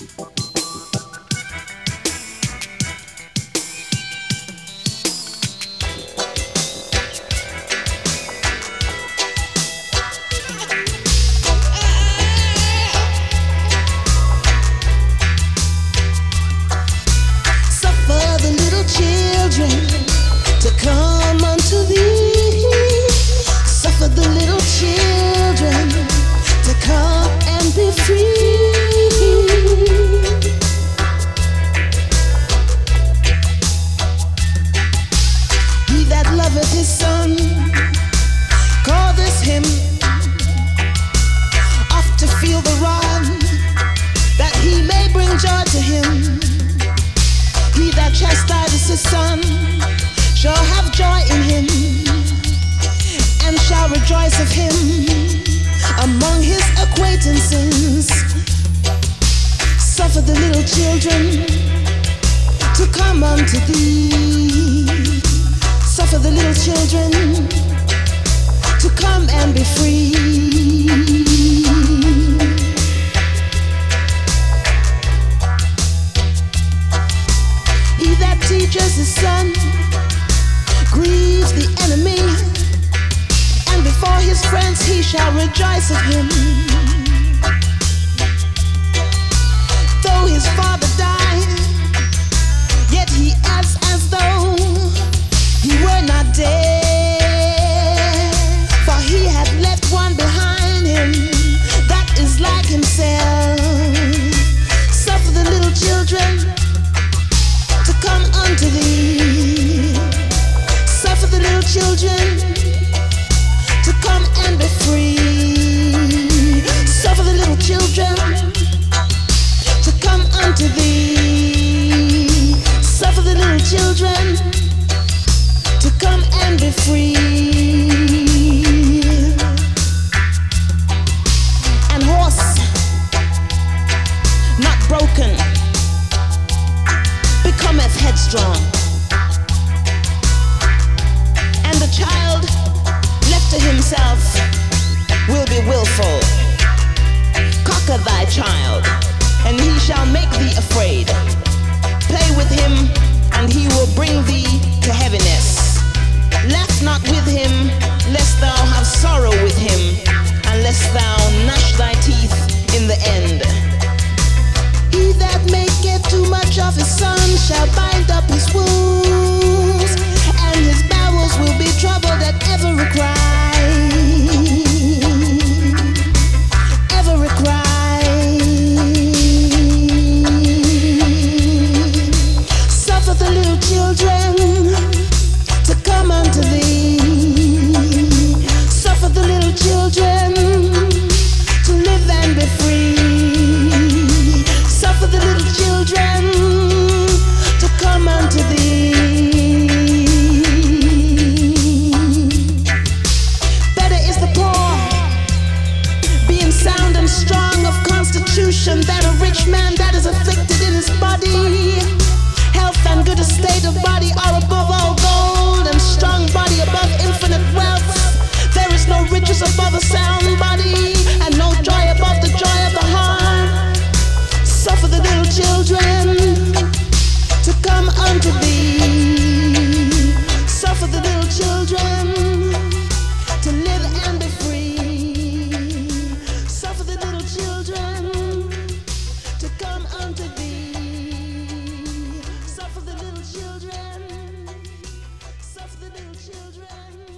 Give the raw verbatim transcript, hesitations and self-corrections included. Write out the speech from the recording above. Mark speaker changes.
Speaker 1: To come unto thee, suffer the little children to come and be free. He that loveth his son, causes him oft to feel the rod, that he may bring joy to him. He that chastises his son shall have joy in him, and shall rejoice of him among his acquaintances. Suffer the little children to come unto thee. Suffer the little children to come and be free. He that teaches his son grieves the enemy, and before his friends he shall rejoice of him. Though his father died, yet he acts as though he were not dead, for he had left one behind him that is like himself. Suffer the little children to come unto thee. Suffer the little children to come and be free. Suffer the little children to come unto thee. Suffer the little children to come and be free. And horse not broken becometh headstrong, and the child left to himself will be willful. Conquer thy child, and he shall make thee afraid. Play with him, and he will bring thee to heaviness. Laugh not with him, lest thou have sorrow with him, unless thou gnash thy teeth in the end. He that maketh too much of his son shall bind up his wounds, and his bowels will be troubled at every cry. Every cry. Suffer the little children to come unto thee. Suffer the little children to live and be free. Suffer the little children to come unto thee. Better is the poor being sound and strong of constitution than a rich man that is afflicted in his body. Health and good estate of body are above all gold, and strong body above infinite wealth. There is no riches above a sound body, and no joy above the joy of the heart. Suffer the little children to come unto thee. Suffer the little children to live and be free. Suffer the little children to come unto thee. Suffer the little children. Suffer the little children.